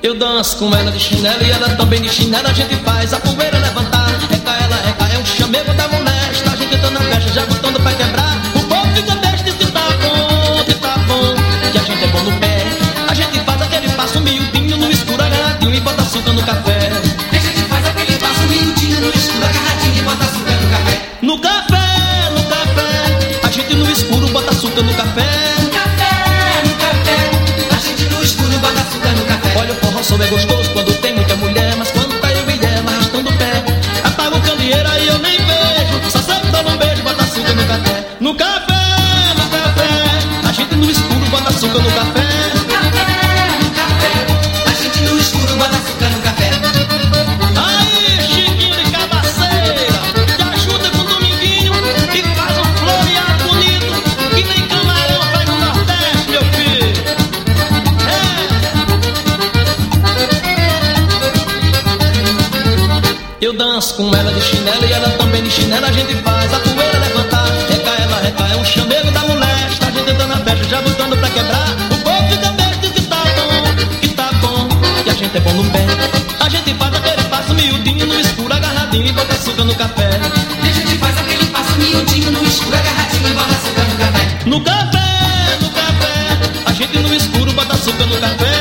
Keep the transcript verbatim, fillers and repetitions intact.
Eu danço com ela de chinelo e ela também de chinelo. A gente faz a poeira levantar. Reca ela, reca, é um chamego da molesta. A gente tá na festa já botando pra quebrar. O povo fica besta e que tá bom, que tá bom, que a gente é bom no pé. A gente faz aquele passo miudinho no escuro agarradinho e bota açúcar no café. A gente faz aquele passo miudinho no escuro agarradinho e bota açúcar no café. No café, no café, a gente no escuro bota açúcar no café. No café, no café, a gente no escuro bota açúcar no café. Olha, o forró só é gostoso quando tem muita mulher, mas quando tá eu e ela arrastando o pé, apaga o candeeiro aí eu nem vejo, só sei que dá um beijo, bota açúcar no café. No café, no café, a gente no escuro bota açúcar no café. No café, no café, a gente no escuro bota açúcar no café. Aí, Chiquinho de Cabaceira, te ajuda com o Dominguinho e faz um floreado bonito, que nem camarão faz no Nordeste, meu filho. É. Eu danço com ela de chinelo e ela também de chinelo. A gente faz a poeira levantar. Reca ela, reca, é um chamego da molesta. A gente tá na festa já botando pra quebrar. O povo fica besta e que tá bom, que tá bom, que a gente é bom no pé. A gente faz aquele passo miudinho no escuro agarradinho e bota açúcar no café. A gente faz aquele passo miudinho no escuro agarradinho e bota açúcar no café. No café, no café, a gente no escuro bota açúcar no café.